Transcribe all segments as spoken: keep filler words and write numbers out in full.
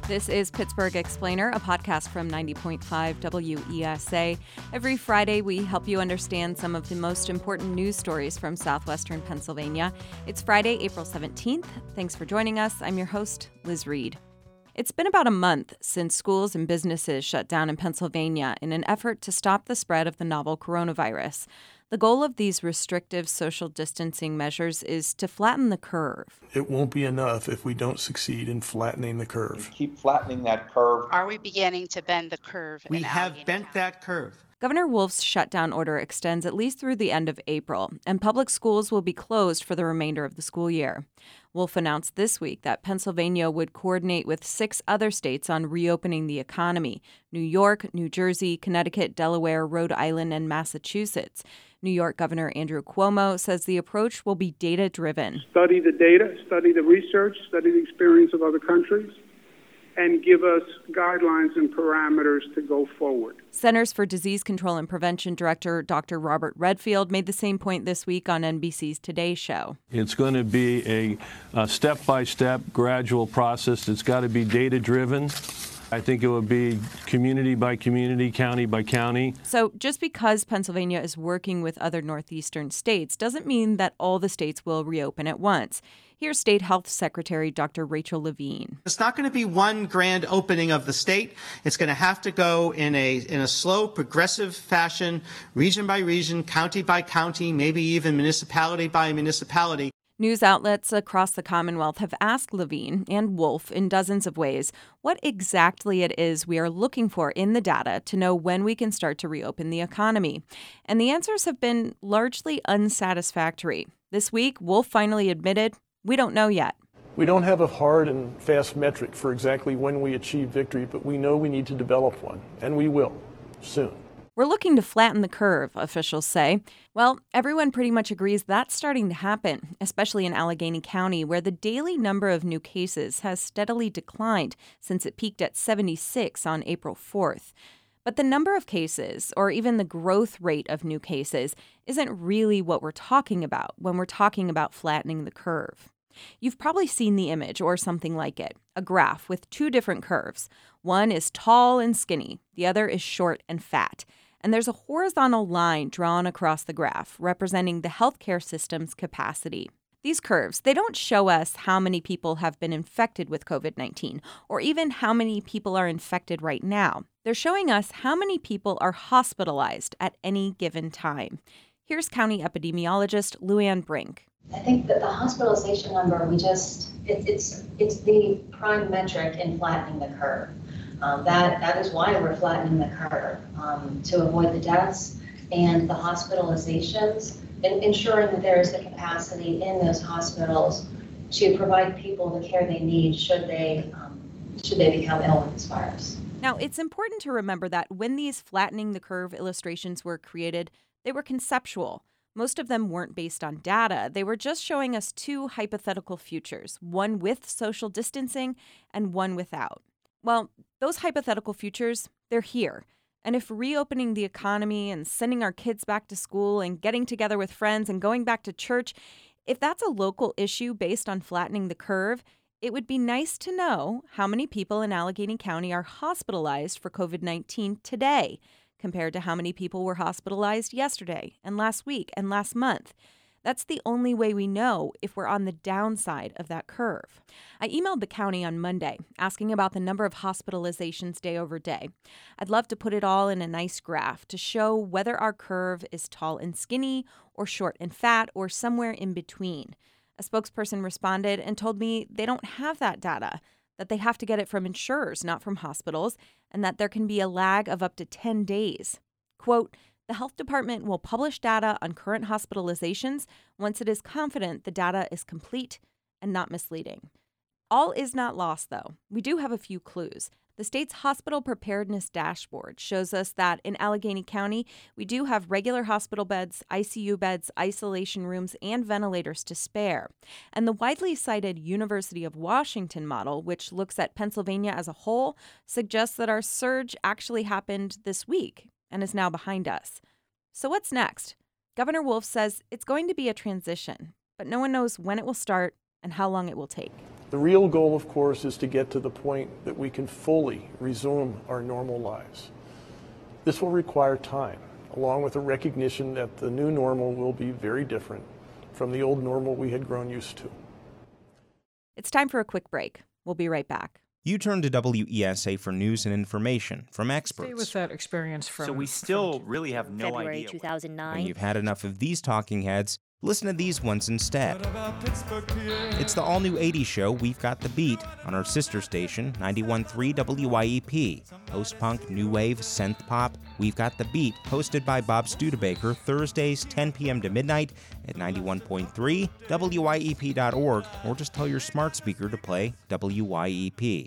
This is Pittsburgh Explainer, a podcast from ninety point five W E S A. Every Friday, we help you understand some of the most important news stories from southwestern Pennsylvania. It's Friday, April seventeenth. Thanks for joining us. I'm your host, Liz Reed. It's been about a month since schools and businesses shut down in Pennsylvania in an effort to stop the spread of the novel coronavirus. The goal of these restrictive social distancing measures is to flatten the curve. It won't be enough if we don't succeed in flattening the curve. Keep flattening that curve. Are we beginning to bend the curve? We have bent that curve. Governor Wolf's shutdown order extends at least through the end of April, and public schools will be closed for the remainder of the school year. Wolf announced this week that Pennsylvania would coordinate with six other states on reopening the economy: New York, New Jersey, Connecticut, Delaware, Rhode Island, and Massachusetts. New York Governor Andrew Cuomo says the approach will be data-driven. Study the data, study the research, study the experience of other countries, and give us guidelines and parameters to go forward. Centers for Disease Control and Prevention Director Doctor Robert Redfield made the same point this week on N B C's Today Show. It's going to be a, a step-by-step, gradual process. It's got to be data-driven. I think it will be community by community, county by county. So just because Pennsylvania is working with other northeastern states doesn't mean that all the states will reopen at once. Here's State Health Secretary Doctor Rachel Levine. It's not going to be one grand opening of the state. It's going to have to go in a in a slow, progressive fashion, region by region, county by county, maybe even municipality by municipality. News outlets across the Commonwealth have asked Levine and Wolf in dozens of ways what exactly it is we are looking for in the data to know when we can start to reopen the economy. And the answers have been largely unsatisfactory. This week, Wolf finally admitted, we don't know yet. We don't have a hard and fast metric for exactly when we achieve victory, but we know we need to develop one, and we will, soon. We're looking to flatten the curve, officials say. Well, everyone pretty much agrees that's starting to happen, especially in Allegheny County, where the daily number of new cases has steadily declined since it peaked at seventy-six on April fourth. But the number of cases, or even the growth rate of new cases, isn't really what we're talking about when we're talking about flattening the curve. You've probably seen the image or something like it, a graph with two different curves. One is tall and skinny, the other is short and fat. And there's a horizontal line drawn across the graph representing the healthcare system's capacity. These curves, they don't show us how many people have been infected with covid nineteen or even how many people are infected right now. They're showing us how many people are hospitalized at any given time. Here's county epidemiologist Luann Brink. I think that the hospitalization number, we just, it, it's it's the prime metric in flattening the curve. Um, that that is why we're flattening the curve, um, to avoid the deaths and the hospitalizations, and ensuring that there is the capacity in those hospitals to provide people the care they need should they um, should they become ill with this virus. Now, it's important to remember that when these flattening the curve illustrations were created, they were conceptual. Most of them weren't based on data. They were just showing us two hypothetical futures, one with social distancing and one without. Well, those hypothetical futures, they're here. And if reopening the economy and sending our kids back to school and getting together with friends and going back to church, if that's a local issue based on flattening the curve, it would be nice to know how many people in Allegheny County are hospitalized for covid nineteen today compared to how many people were hospitalized yesterday and last week and last month. That's the only way we know if we're on the downside of that curve. I emailed the county on Monday asking about the number of hospitalizations day over day. I'd love to put it all in a nice graph to show whether our curve is tall and skinny or short and fat or somewhere in between. A spokesperson responded and told me they don't have that data, that they have to get it from insurers, not from hospitals, and that there can be a lag of up to ten days. Quote, the health department will publish data on current hospitalizations once it is confident the data is complete and not misleading. All is not lost, though. We do have a few clues. The state's hospital preparedness dashboard shows us that in Allegheny County, we do have regular hospital beds, I C U beds, isolation rooms, and ventilators to spare. And the widely cited University of Washington model, which looks at Pennsylvania as a whole, suggests that our surge actually happened this week and is now behind us. So what's next? Governor Wolf says it's going to be a transition, but no one knows when it will start and how long it will take. The real goal, of course, is to get to the point that we can fully resume our normal lives. This will require time, along with a recognition that the new normal will be very different from the old normal we had grown used to. It's time for a quick break. We'll be right back. You turn to W E S A for news and information from experts. Stay with that experience from... So we still from really have no February idea. two thousand nine. When you've had enough of these talking heads, listen to these ones instead. It's the all-new eighties show, We've Got the Beat, on our sister station, ninety-one point three W Y E P. Post-punk, new wave, synth pop, We've Got the Beat, hosted by Bob Studebaker, Thursdays, ten p.m. to midnight at ninety-one point three W Y E P dot org, or just tell your smart speaker to play W Y E P.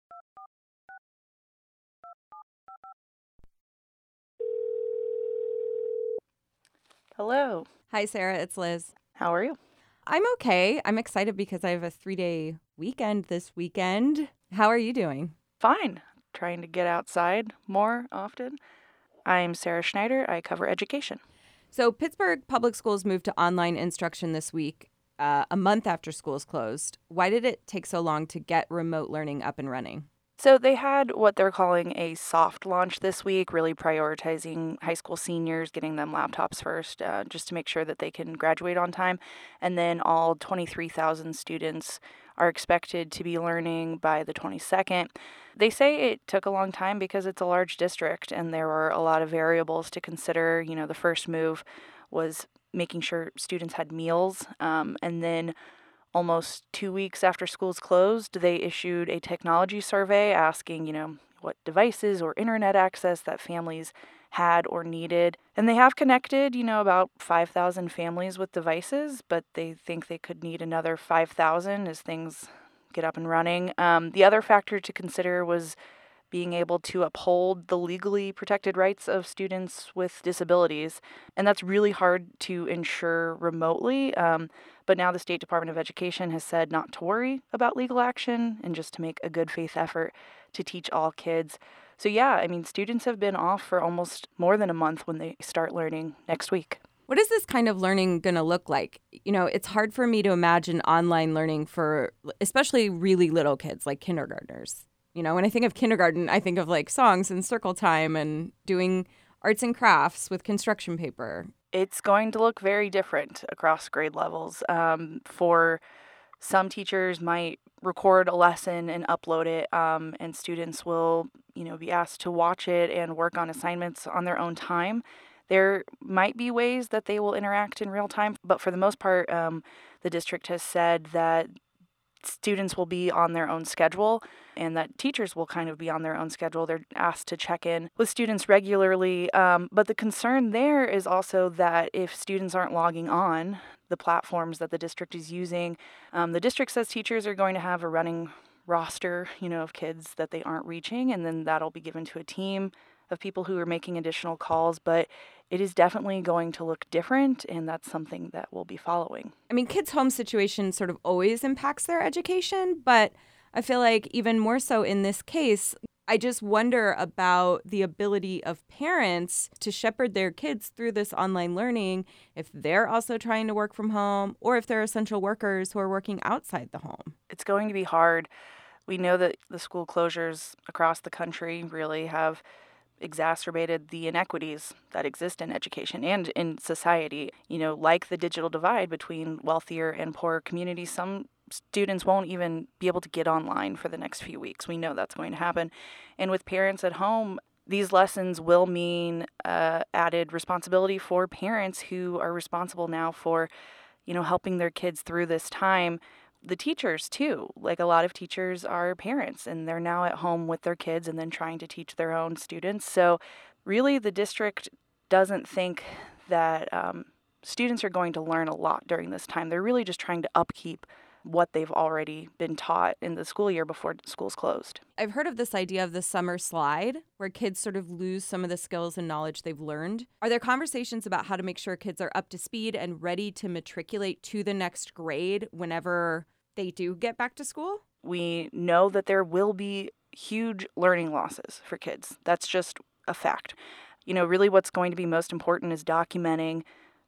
Hello. Hi, Sarah. It's Liz. How are you? I'm okay. I'm excited because I have a three-day weekend this weekend. How are you doing? Fine. Trying to get outside more often. I'm Sarah Schneider. I cover education. So Pittsburgh Public Schools moved to online instruction this week, uh, a month after schools closed. Why did it take so long to get remote learning up and running? So they had what they're calling a soft launch this week, really prioritizing high school seniors, getting them laptops first, uh, just to make sure that they can graduate on time. And then all twenty-three thousand students are expected to be learning by the twenty-second. They say it took a long time because it's a large district and there were a lot of variables to consider. You know, the first move was making sure students had meals, um, and then almost two weeks after schools closed, they issued a technology survey asking, you know, what devices or internet access that families had or needed. And they have connected, you know, about five thousand families with devices, but they think they could need another five thousand as things get up and running. Um, the other factor to consider was being able to uphold the legally protected rights of students with disabilities. And that's really hard to ensure remotely. Um, but now the State Department of Education has said not to worry about legal action and just to make a good faith effort to teach all kids. So yeah, I mean, students have been off for almost more than a month when they start learning next week. What is this kind of learning going to look like? You know, it's hard for me to imagine online learning for especially really little kids like kindergartners. You know, when I think of kindergarten, I think of like songs and circle time and doing arts and crafts with construction paper. It's going to look very different across grade levels. Um, for some teachers might record a lesson and upload it, um, and students will, you know, be asked to watch it and work on assignments on their own time. There might be ways that they will interact in real time, but for the most part, um, the district has said that students will be on their own schedule and that teachers will kind of be on their own schedule. They're asked to check in with students regularly. Um, but the concern there is also that if students aren't logging on the platforms that the district is using, um, the district says teachers are going to have a running roster, you know, of kids that they aren't reaching, and then that'll be given to a team of people who are making additional calls. But it is definitely going to look different, and that's something that we'll be following. I mean, kids' home situation sort of always impacts their education, but I feel like even more so in this case, I just wonder about the ability of parents to shepherd their kids through this online learning if they're also trying to work from home or if they're essential workers who are working outside the home. It's going to be hard. We know that the school closures across the country really have exacerbated the inequities that exist in education and in society. You know, like the digital divide between wealthier and poorer communities, some students won't even be able to get online for the next few weeks. We know that's going to happen. And with parents at home, these lessons will mean uh, added responsibility for parents who are responsible now for, you know, helping their kids through this time. The teachers, too. Like, a lot of teachers are parents, and they're now at home with their kids and then trying to teach their own students. So really, the district doesn't think that um, students are going to learn a lot during this time. They're really just trying to upkeep what they've already been taught in the school year before schools closed. I've heard of this idea of the summer slide, where kids sort of lose some of the skills and knowledge they've learned. Are there conversations about how to make sure kids are up to speed and ready to matriculate to the next grade whenever they do get back to school? We know that there will be huge learning losses for kids. That's just a fact. You know, really what's going to be most important is documenting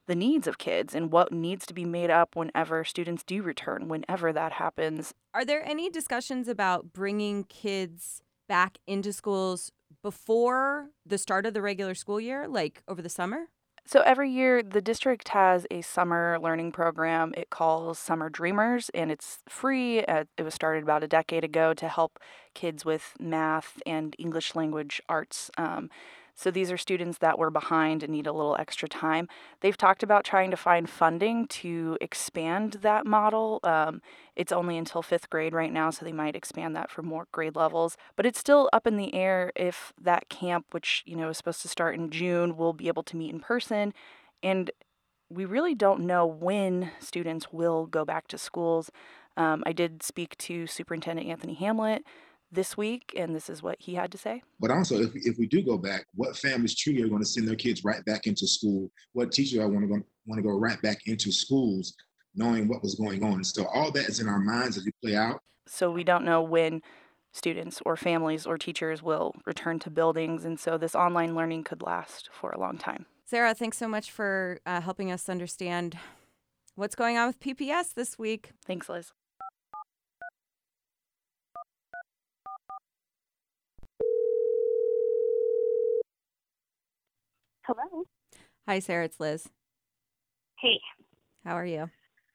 the needs of kids and what needs to be made up whenever students do return, whenever that happens. Are there any discussions about bringing kids back into schools before the start of the regular school year, like over the summer? So every year, the district has a summer learning program it calls Summer Dreamers, and it's free. Uh, it was started about a decade ago to help kids with math and English language arts. Um, so these are students that were behind and need a little extra time. They've talked about trying to find funding to expand that model. Um, it's only until fifth grade right now, so they might expand that for more grade levels. But it's still up in the air if that camp, which, you know, is supposed to start in June, will be able to meet in person. And we really don't know when students will go back to schools. Um, I did speak to Superintendent Anthony Hamlet this week, and this is what he had to say. But also, if, if we do go back, what families truly are going to send their kids right back into school? What teachers are want to go, want to go right back into schools, knowing what was going on? So all that is in our minds as we play out. So we don't know when students or families or teachers will return to buildings, and so this online learning could last for a long time. Sarah, thanks so much for uh, helping us understand what's going on with P P S this week. Thanks, Liz. Hello. Hi, Sarah. It's Liz. Hey. How are you?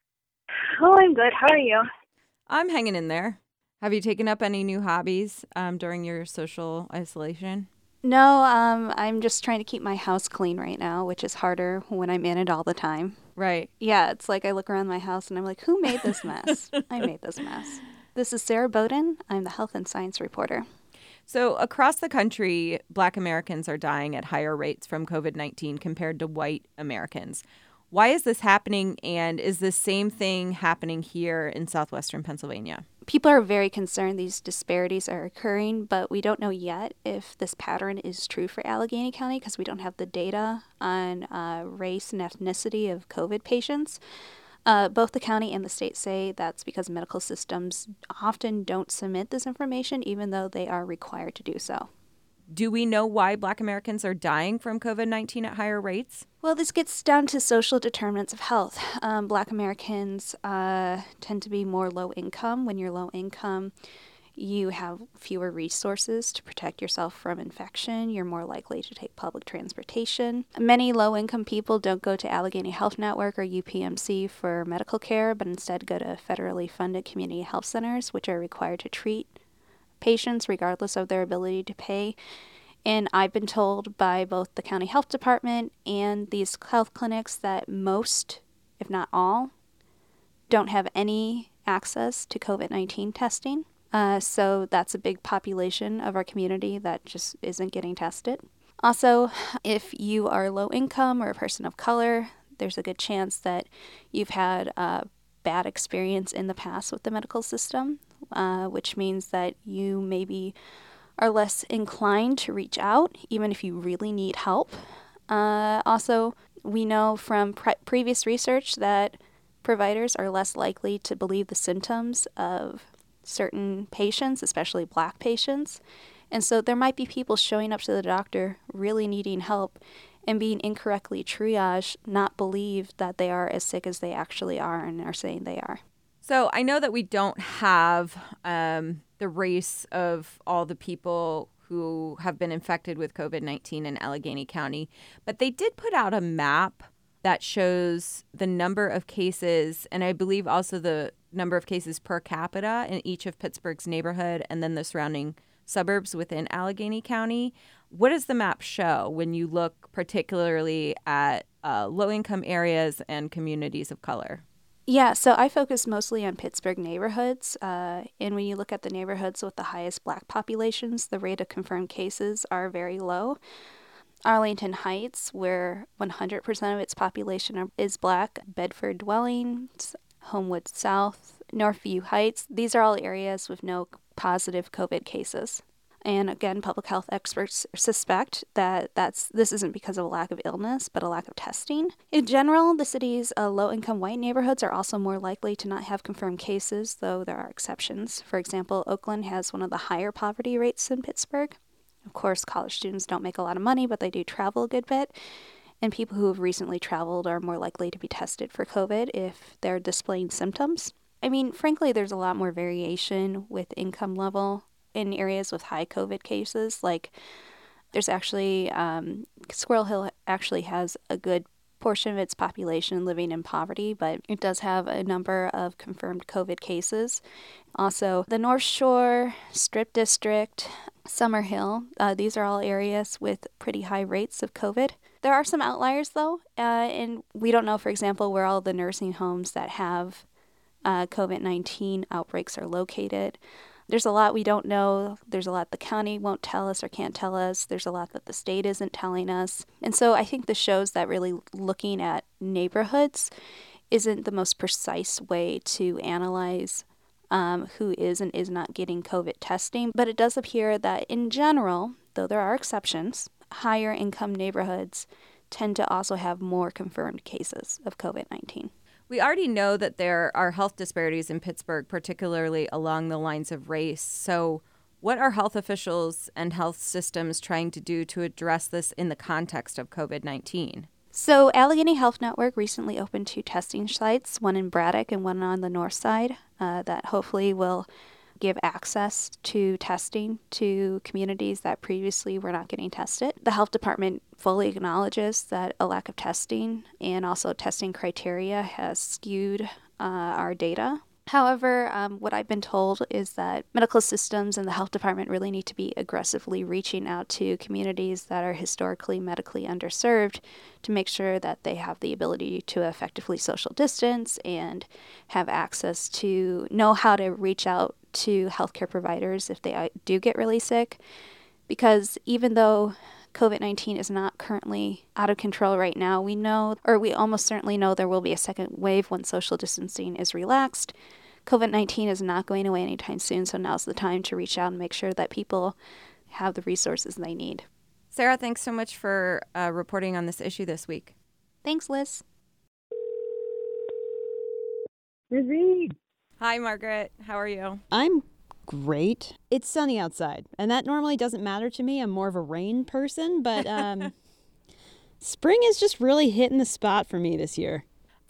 Oh, I'm good. How are you? I'm hanging in there. Have you taken up any new hobbies um, during your social isolation? No, um, I'm just trying to keep my house clean right now, which is harder when I'm in it all the time. Right. Yeah, it's like I look around my house and I'm like, who made this mess? I made this mess. This is Sarah Bowden. I'm the health and science reporter. So across the country, Black Americans are dying at higher rates from covid nineteen compared to white Americans. Why is this happening, and is the same thing happening here in southwestern Pennsylvania? People are very concerned these disparities are occurring, but we don't know yet if this pattern is true for Allegheny County because we don't have the data on uh, race and ethnicity of COVID patients. Uh, both the county and the state say that's because medical systems often don't submit this information, even though they are required to do so. Do we know why Black Americans are dying from covid nineteen at higher rates? Well, this gets down to social determinants of health. Um, Black Americans uh, tend to be more low income. When you're low income, you have fewer resources to protect yourself from infection. You're more likely to take public transportation. Many low-income people don't go to Allegheny Health Network or U P M C for medical care, but instead go to federally funded community health centers, which are required to treat patients regardless of their ability to pay. And I've been told by both the county health department and these health clinics that most, if not all, don't have any access to covid nineteen testing. Uh, so that's a big population of our community that just isn't getting tested. Also, if you are low income or a person of color, there's a good chance that you've had a bad experience in the past with the medical system, uh, which means that you maybe are less inclined to reach out, even if you really need help. Uh, also, we know from pre- previous research that providers are less likely to believe the symptoms of certain patients, especially Black patients. And so there might be people showing up to the doctor really needing help and being incorrectly triaged, not believe that they are as sick as they actually are and are saying they are. So I know that we don't have um, the race of all the people who have been infected with covid nineteen in Allegheny County, but they did put out a map that shows the number of cases, and I believe also the number of cases per capita in each of Pittsburgh's neighborhood and then the surrounding suburbs within Allegheny County. What does the map show when you look particularly at uh, low-income areas and communities of color? Yeah, so I focus mostly on Pittsburgh neighborhoods, uh, and when you look at the neighborhoods with the highest Black populations, the rate of confirmed cases are very low. Arlington Heights, where one hundred percent of its population is Black, Bedford Dwellings, Homewood South, Northview Heights, these are all areas with no positive COVID cases. And again, public health experts suspect that that's this isn't because of a lack of illness, but a lack of testing. In general, the city's uh, low-income white neighborhoods are also more likely to not have confirmed cases, though there are exceptions. For example, Oakland has one of the higher poverty rates in Pittsburgh. Of course, college students don't make a lot of money, but they do travel a good bit. And people who have recently traveled are more likely to be tested for COVID if they're displaying symptoms. I mean, frankly, there's a lot more variation with income level in areas with high COVID cases. Like, there's actually, um, Squirrel Hill actually has a good portion of its population living in poverty, but it does have a number of confirmed COVID cases. Also, the North Shore, Strip District, Summerhill, uh, these are all areas with pretty high rates of COVID. There are some outliers, though, uh, and we don't know, for example, where all the nursing homes that have uh, COVID nineteen outbreaks are located. There's a lot we don't know. There's a lot the county won't tell us or can't tell us. There's a lot that the state isn't telling us. And so I think this shows that really looking at neighborhoods isn't the most precise way to analyze um, who is and is not getting COVID testing. But it does appear that in general, though there are exceptions, higher income neighborhoods tend to also have more confirmed cases of COVID nineteen. We already know that there are health disparities in Pittsburgh, particularly along the lines of race. So what are health officials and health systems trying to do to address this in the context of COVID nineteen? So Allegheny Health Network recently opened two testing sites, one in Braddock and one on the north side, uh, that hopefully will give access to testing to communities that previously were not getting tested. The health department fully acknowledges that a lack of testing and also testing criteria has skewed uh, our data. However, um, what I've been told is that medical systems and the health department really need to be aggressively reaching out to communities that are historically medically underserved to make sure that they have the ability to effectively social distance and have access to know how to reach out to healthcare providers if they do get really sick. Because even though COVID nineteen is not currently out of control right now, we know, or we almost certainly know, there will be a second wave when social distancing is relaxed. COVID nineteen is not going away anytime soon, so now's the time to reach out and make sure that people have the resources they need. Sarah, thanks so much for uh, reporting on this issue this week. Thanks, Liz. Reed. Hi, Margaret. How are you? I'm great. It's sunny outside, and that normally doesn't matter to me. I'm more of a rain person, but um, spring is just really hitting the spot for me this year.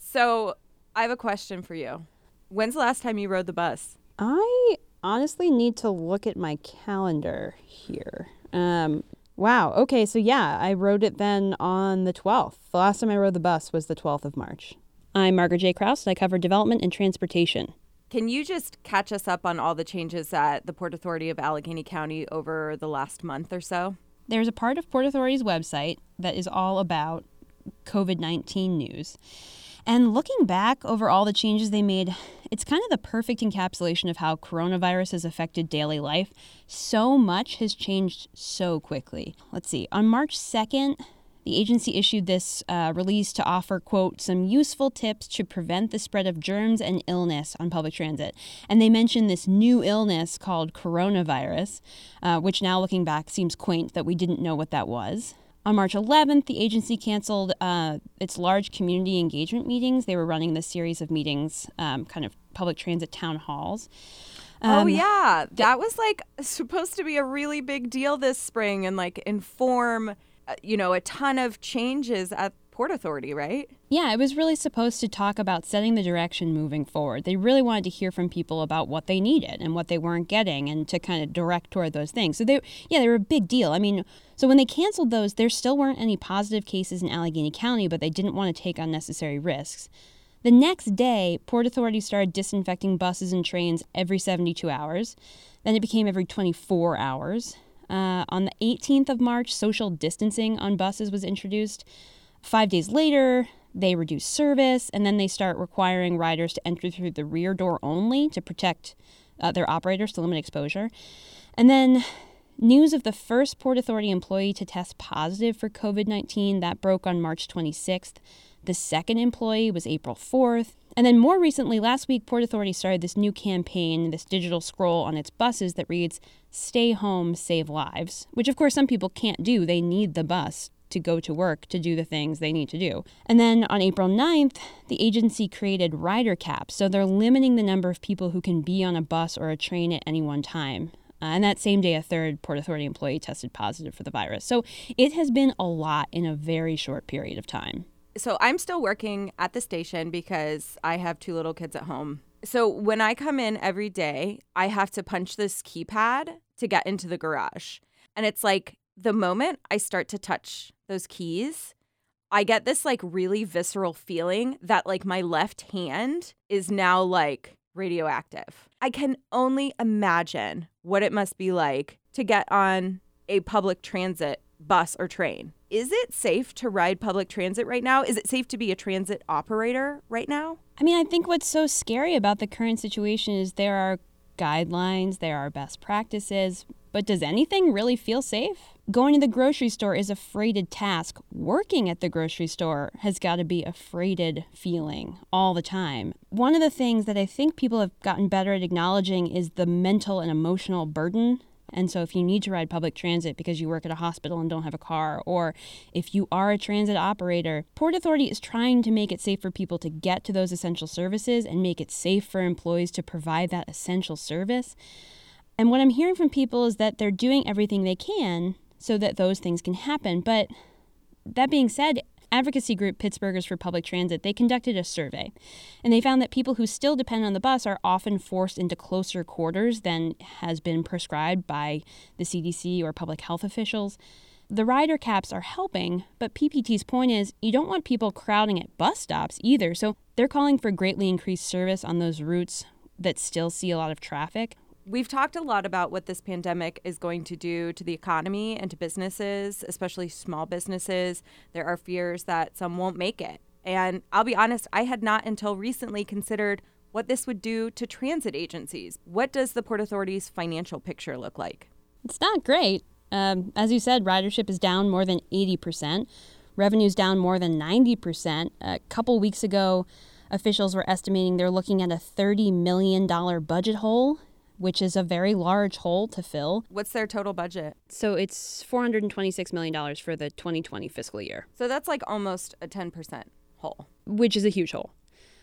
So I have a question for you. When's the last time you rode the bus? I honestly need to look at my calendar here. Um, wow. Okay, so yeah, I rode it then on the twelfth. The last time I rode the bus was the twelfth of March. I'm Margaret J. Krause, and I cover development and transportation. Can you just catch us up on all the changes at the Port Authority of Allegheny County over the last month or so? There's a part of Port Authority's website that is all about COVID nineteen news. And looking back over all the changes they made, it's kind of the perfect encapsulation of how coronavirus has affected daily life. So much has changed so quickly. Let's see. On March second, the agency issued this uh, release to offer, quote, some useful tips to prevent the spread of germs and illness on public transit. And they mentioned this new illness called coronavirus, uh, which now looking back seems quaint that we didn't know what that was. On March eleventh, the agency canceled uh, its large community engagement meetings. They were running this series of meetings, um, kind of public transit town halls. Um, oh, yeah. That was like supposed to be a really big deal this spring and like inform, uh, you know, a ton of changes at Port Authority, right? Yeah, it was really supposed to talk about setting the direction moving forward. They really wanted to hear from people about what they needed and what they weren't getting and to kind of direct toward those things. So they, yeah, they were a big deal. I mean, so when they canceled those, there still weren't any positive cases in Allegheny County, but they didn't want to take unnecessary risks. The next day, Port Authority started disinfecting buses and trains every seventy-two hours. Then it became every twenty-four hours. Uh, on the eighteenth of March, social distancing on buses was introduced. Five days later, they reduce service, and then they start requiring riders to enter through the rear door only to protect uh, their operators to limit exposure. And then news of the first Port Authority employee to test positive for COVID nineteen, that broke on March twenty-sixth. The second employee was April fourth. And then more recently, last week, Port Authority started this new campaign, this digital scroll on its buses that reads, "Stay home, save lives," which of course some people can't do. They need the bus to go to work to do the things they need to do. And then on April ninth, the agency created rider caps. So they're limiting the number of people who can be on a bus or a train at any one time. Uh, and that same day, a third Port Authority employee tested positive for the virus. So it has been a lot in a very short period of time. So I'm still working at the station because I have two little kids at home. So when I come in every day, I have to punch this keypad to get into the garage. And it's like the moment I start to touch those keys, I get this like really visceral feeling that like my left hand is now like radioactive. I can only imagine what it must be like to get on a public transit bus or train. Is it safe to ride public transit right now? Is it safe to be a transit operator right now? I mean, I think what's so scary about the current situation is there are guidelines, there are best practices, but does anything really feel safe? Going to the grocery store is a freighted task. Working at the grocery store has got to be a freighted feeling all the time. One of the things that I think people have gotten better at acknowledging is the mental and emotional burden. And so if you need to ride public transit because you work at a hospital and don't have a car, or if you are a transit operator, Port Authority is trying to make it safe for people to get to those essential services and make it safe for employees to provide that essential service. And what I'm hearing from people is that they're doing everything they can so that those things can happen. But that being said, advocacy group Pittsburghers for Public Transit, they conducted a survey, and they found that people who still depend on the bus are often forced into closer quarters than has been prescribed by the C D C or public health officials. The rider caps are helping, but P P T's point is you don't want people crowding at bus stops either, so they're calling for greatly increased service on those routes that still see a lot of traffic. We've talked a lot about what this pandemic is going to do to the economy and to businesses, especially small businesses. There are fears that some won't make it. And I'll be honest, I had not until recently considered what this would do to transit agencies. What does the Port Authority's financial picture look like? It's not great. Um, as you said, ridership is down more than eighty percent. Revenue's down more than ninety percent. A couple weeks ago, officials were estimating they're looking at a thirty million dollars budget hole, which is a very large hole to fill. What's their total budget? So it's four hundred twenty-six million dollars for the twenty twenty fiscal year. So that's like almost a ten percent hole. Which is a huge hole.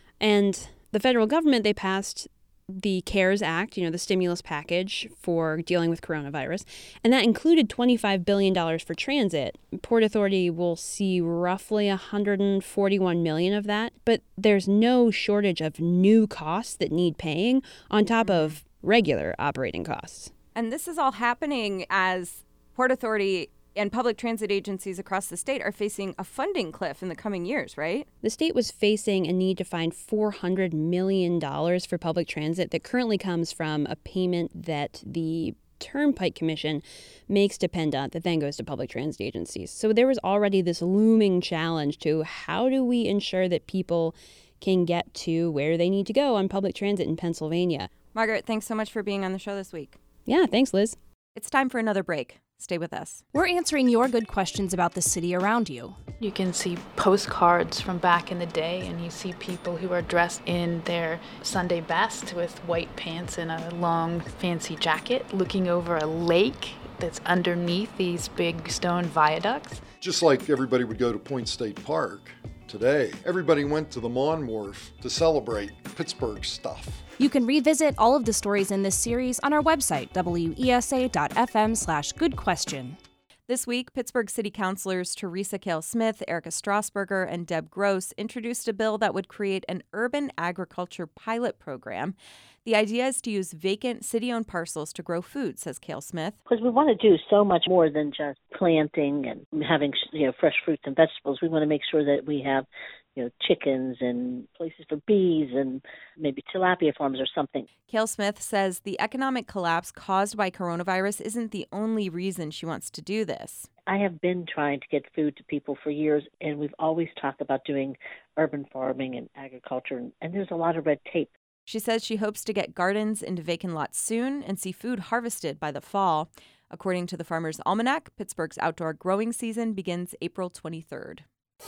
And the federal government, they passed the CARES Act, you know, the stimulus package for dealing with coronavirus, and that included twenty-five billion dollars for transit. Port Authority will see roughly one hundred forty-one million dollars of that, but there's no shortage of new costs that need paying on top of regular operating costs. And this is all happening as Port Authority and public transit agencies across the state are facing a funding cliff in the coming years, right? The state was facing a need to find four hundred million dollars for public transit that currently comes from a payment that the Turnpike Commission makes to PennDOT that then goes to public transit agencies. So there was already this looming challenge to how do we ensure that people can get to where they need to go on public transit in Pennsylvania. Margaret, thanks so much for being on the show this week. Yeah, thanks, Liz. It's time for another break. Stay with us. We're answering your good questions about the city around you. You can see postcards from back in the day, and you see people who are dressed in their Sunday best with white pants and a long, fancy jacket, looking over a lake that's underneath these big stone viaducts. Just like everybody would go to Point State Park today, everybody went to the Mon Wharf to celebrate Pittsburgh stuff. You can revisit all of the stories in this series on our website, W E S A dot F M slash good question. This week, Pittsburgh City Councilors Teresa Kale Smith, Erica Strasburger, and Deb Gross introduced a bill that would create an urban agriculture pilot program. The idea is to use vacant city-owned parcels to grow food, says Kale Smith. Because we want to do so much more than just planting and having, you know, fresh fruits and vegetables. We want to make sure that we have, you know, chickens and places for bees and maybe tilapia farms or something. Kale Smith says the economic collapse caused by coronavirus isn't the only reason she wants to do this. I have been trying to get food to people for years, and we've always talked about doing urban farming and agriculture, and, and there's a lot of red tape. She says she hopes to get gardens into vacant lots soon and see food harvested by the fall. According to the Farmer's Almanac, Pittsburgh's outdoor growing season begins April twenty-third.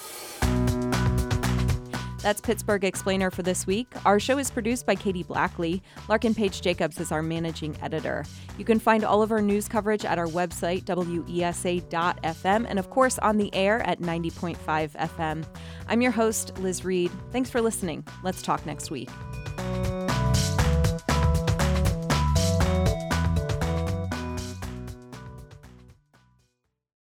That's Pittsburgh Explainer for this week. Our show is produced by Katie Blackley. Larkin Page Jacobs is our managing editor. You can find all of our news coverage at our website, W E S A dot F M, and of course on the air at ninety point five F M. I'm your host, Liz Reed. Thanks for listening. Let's talk next week.